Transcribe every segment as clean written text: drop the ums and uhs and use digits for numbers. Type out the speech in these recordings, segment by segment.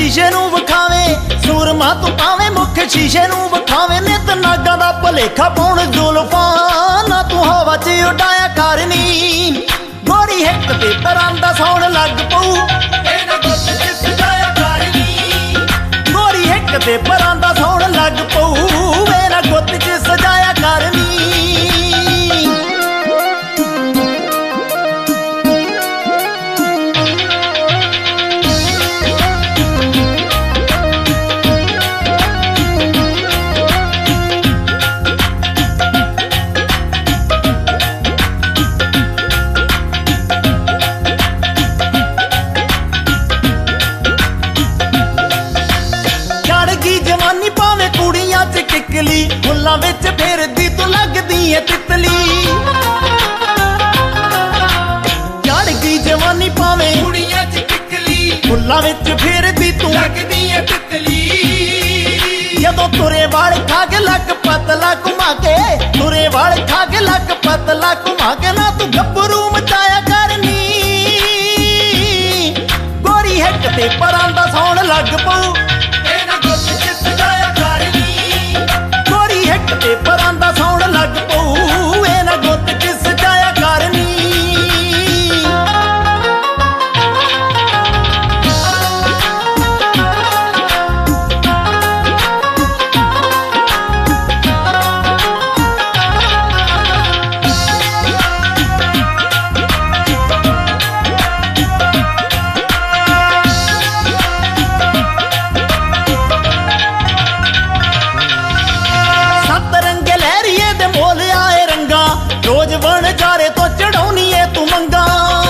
शीशे नूं विखावे, सूरमा तू पावे मुख शीशे नूं विखावे। नित नागा दा भलेखा पाउण जुल्फां ना तू हवा च उडाया करनी। गोरी हिक ते परां दा सौण लग पऊ, गोरी हिक ते परां दा सौण लग पऊ, मेरा गुत्त च सजाया करनी। जवानी भावे कुड़ियां च टिकली, फुल्लां विच फिरदी तू लगदी है तितली। चढ़ गई जवानी भावे कुड़ियां च टिकली, फुल्लां विच फिरदी तू लगदी है तितली। जदों तुरे वाल खा के लक पतला घुमा के, तुरे वाल खा के लक पतला घुमा के, ना तू गब्बरू मचाया करनी। गोरी हिक ते परां दा सौण लग पऊ, ते परां दा सौण लग पऊ, इन्हां गुत्त च सजाया करनी। रोज बन जारे तो चढ़ाउनी है तू मंगा,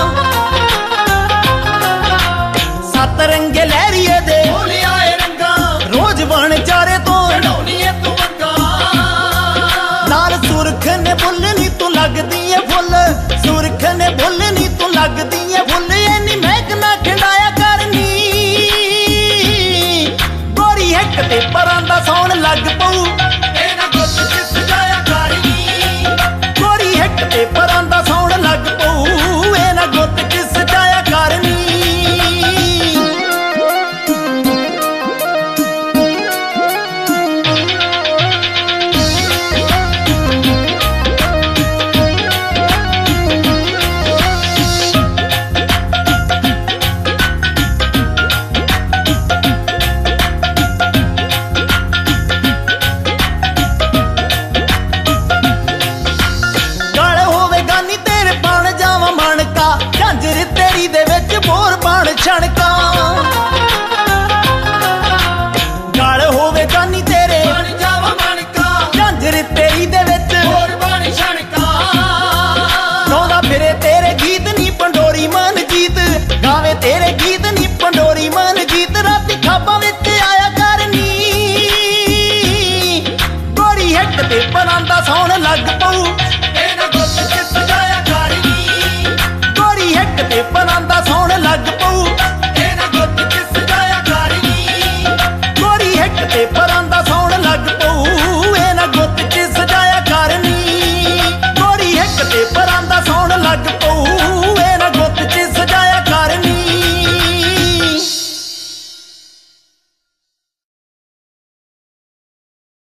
सत रंगे लहरिए दे आए रंगा, रोज बन जारे तो चढ़ाउनी है तू मंगा। लाल सुरख ने बुल नी तू लगदी है फुल, सुरख ने बुल नी तू लगदी है फुल, इन्नी महक ना खिंडाया करनी। गोरी हिक ते परां दा सौण लग पऊ, ते परां दा सौण लग पऊ, इन्हां गुत्त च सजाया करनी। झांजर तेरी दे विच मोर बाण छणका, गल होवे गानी तेरे बन जावा मनका, झांजर तेरी दे विच मोर बाण छणका। गाउंदा फिरे तेरे गीत नी पंडोरी मन जीत, गावे तेरे गीत नी पंडोरी मन जीत, राती खाबां विच आया करनी। गोरी हिक ते परां दा सौण लग पऊ,